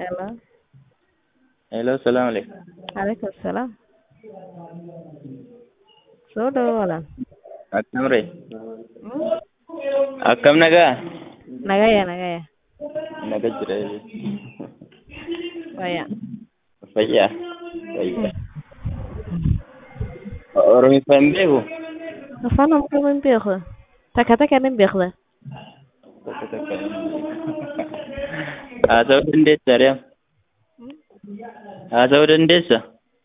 Hello. Hello, salaam alaikum. Alaikum salaam. Soo dhawo walaal. Akkam ree? Hmm? Akkam nagaa? Nagaya. Naga jira. Waya. Fayyaa? Fayyaa. Oromiffaa hin beeku? Afaan Oromoo hin beeku. Takka nin beekda. Tokko tokko. Haasa'uu dandeessaa ree? Haasa'uu dandeessaa?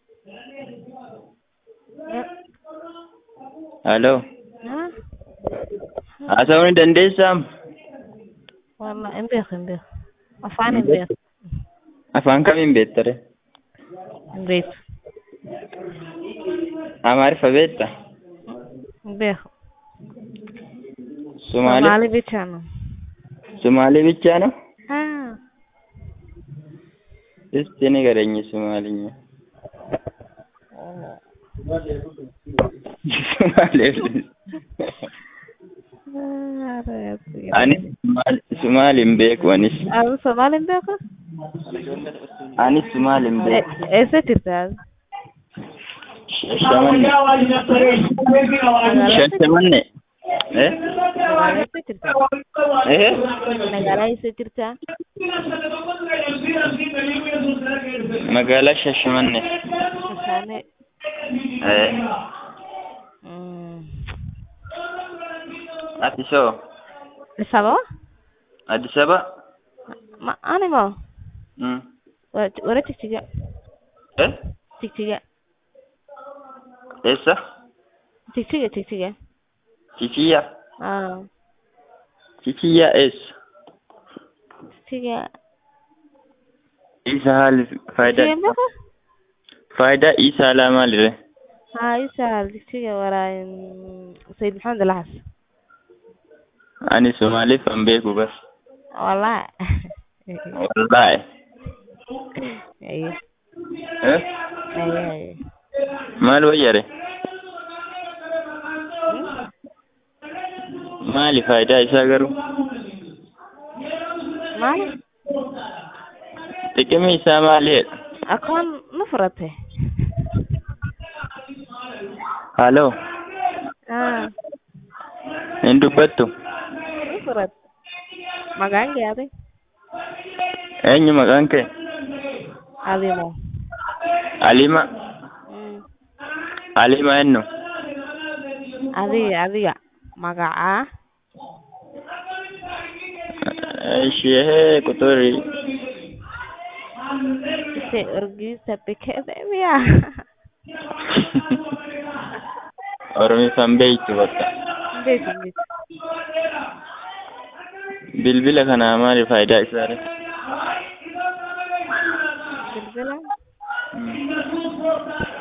Hello. Ah? Haasa'uu ni dandeessaa? Wallah hin beeku. Afaan hin beeku. Afaan kamiin beekta ree? Hin beeku. Amaariffa beektaa? Hin beeku. Somali? Somali bichaano. Somali bichaano? Ah. Isti ni gareenye Somalinya. Somali. Ani Somali hin beeku anis. Somali hin beeku? Anis Somali hin beeku. Eessa jirta? Shashamanne. Shashamanne. Magaalaa eessa jirta? Magaalaa eessa jirta? Magaalaa Shashamanne. Shashamanne. Addis Ababa. Addis Ababa? Addis Ababa. Ani moo? Warra Jigjiga. Jigjiga. Eessa? Jigjiga. Jijjiya. Ah. Jijjiya eessa? Jigjiga. Isa haali faayidaa isa alaa maalire? Isa haali Jigjiga waraa Sayyid Maxamed Alxas. Ani Somaliif hin beeku bas. Wallahi. Wallahi. Ayo. Ayo. Maal wayyare? Maali faayidaa isaa garuu? Maali? Xiqqimni isaa maali? Akkaan nu furate. Halloo. Hin dubbattu? Nu furate. Maqaan kee ati? Eenyu maqaan kee? Alimo. Alima. Alima eenyu? Adiga. Magacaa? Ishee kutori. Ishee Urgisa Bekeeda miya? Oromiffaan beektu bakka. Beeku. Bilbila kana maali faayidaa isaa ree? Bilbila?